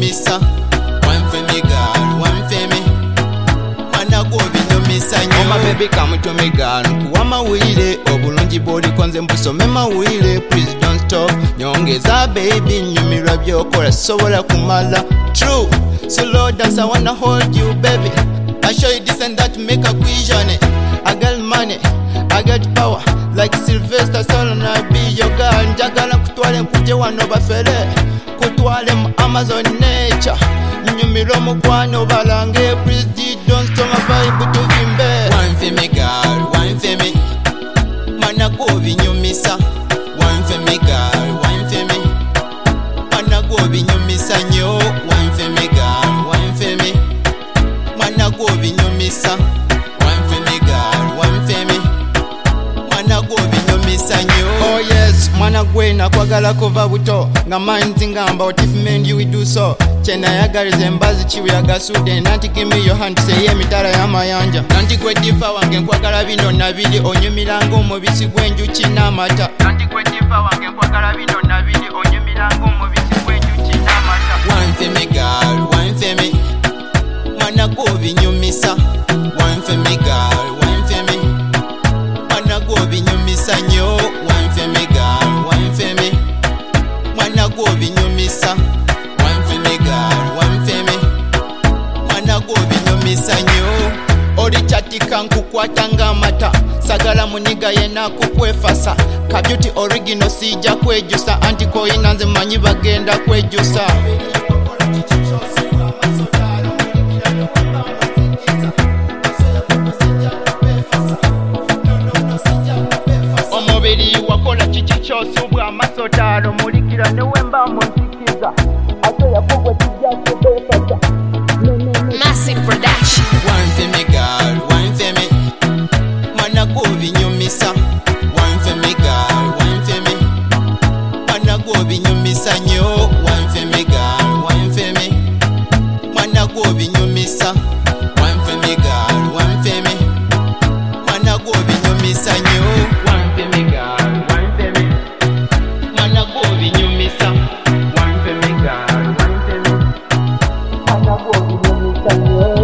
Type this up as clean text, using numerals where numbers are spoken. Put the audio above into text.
binyumisa. One for me girl, one for me. Mana go binyumisa nyo. Oh my baby come to me girl, kuwama wile. Obulungi boli kwanze mbusome mawile. Please don't stop, nyongeza baby. Nyumira byokola sobola kumala. True, so low dance I wanna hold you baby. I show you this and that make a question. I got money, I got power. Like Sylvester Stallone, I be your girl. Njagala kutwale nkuje wano bafere. Kutwale mu Amazon nature. Nyumiro mukwano balange. Please don't stop my vibe to vimbe. One for me girl, one for me. Mana go binyumisa. One for me girl, one for me. Mana go binyumisa nyo. One for me girl, one for me. Mana go binyumisa. One for me girl, one for me. Mana go binyumisa nyo. Oh yes, mwana gwe nakwagala kuva buto. Nga manzi ngamba what if men you will do so. Chena yagalize embazi chiwi yagasude. Nanti give me your hand seye mitala ya mayanja. Nanti gwe diva wange nkwagala bino nabili. Onyumirango omubisi gwenjuki n'amata. Nanti gwe diva wange nkwagala bino nabili. Onyumirango omubisi gwenjuki n'amata. One for me girl, one for me. Mana go binyumisa. One for me girl, one for me. Mana go binyumisa nyo. One for me girl, one for me. Mana go binyumisa. One for me girl, one for me. Mana go binyumisa nyo. Oli chatika nkukwata ng'amata. Sagala muniga yena kukwefasa. Kabyuti original sija kwejusa. Antikoina nze manyi bagenda kwejusa. Omubiri wakola kiki kyosubwa amasotalo mulikira newemba munsikiza ate yakogwa kijja kubefasa. Massive production. One for me girl, one for me. Mana go binyumisa. One for me girl, one for me. Mana go binyumisa nyo. One for me girl, one for me. Mana go binyumisa. One for me girl, one for me. Mana go binyumisa nyo. One for me girl, one for me. Mana go binyumisa. One for me girl, one for me. Mana go binyumisa nyo.